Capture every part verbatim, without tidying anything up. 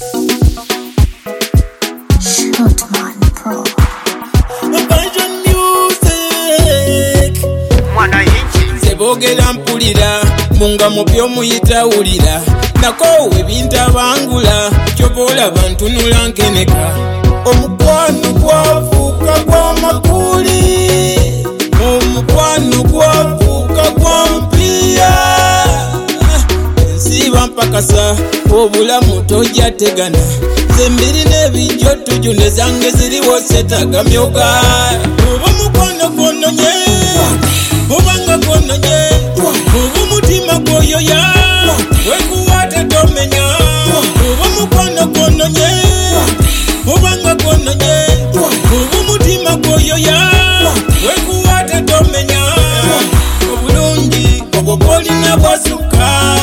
Shotman Pro. Sebogera mpulira munga mupyo muyitawulira nako ebintu abangula kyobola bantu nula nkeneka omukwano gwafuuka gwa makuli omukwano gwafuuka gwa mpiya ensiba mpakasa obulamu tojja tegana zembiri n'ebijjo tujune zange ziriwo setagamyoga oba mukwano gwononye obanga gwononye oba mutima gwoyoya wekuwate tomenya oba mukwano gwononye obanga gwononye oba mutima gwoyoya wekuwate tomenya obulungi obwo bwolina bwasuka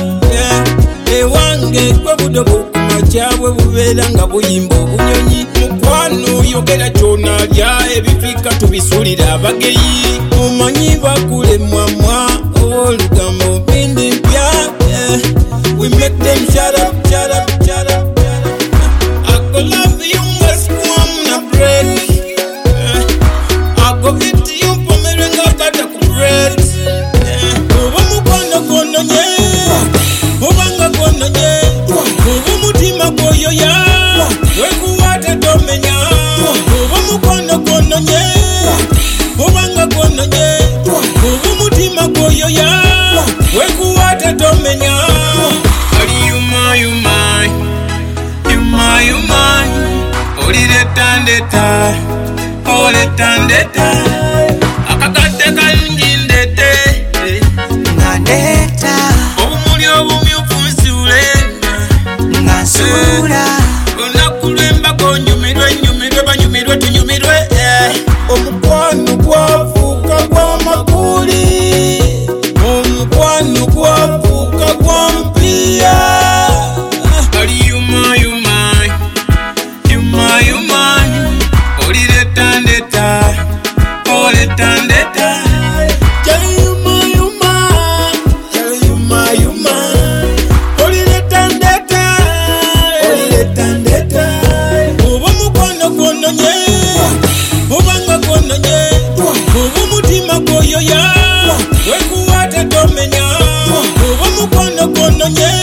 ewange gwe budogo kumakyabwe bubeera nga buyimba obunyonyi mukwano yogera kyonalya ebifika tubisulira abageyi omanyi bakule mwamwa olugambo mpindi mpya we make them shut up, shut up, shut up, shut up. I go love you must come na break I go eat you pomerenga kata kubread oba mukwano gwononye obanga gwononye oba mutima gwoyoya wekuwate tomenya oba mukwano gwononye obanga gwononye oba mutima gwoyoya wekuwate tomenya oli yuma yuma yuma yuma oliretandeta oletandeta akakate kalungi ndete ngandeta obumuli obumyufu nsulenda ngansula olunaku lwembako nyumirwe nyumirwe banyumirwe tunyumirwe omukwano gwafuuka gwa makuli omukwano gwafuuka gwa mpiya ali yuma yuma yuma yuma oliretandeta oletandeta jali yuma yuma jali yuma yuma oliretandeta oliretandeta oba mukwano gwononye obanga gwononye oba mutima gwoyoya wekuwate tomenya oba mukwano gwononye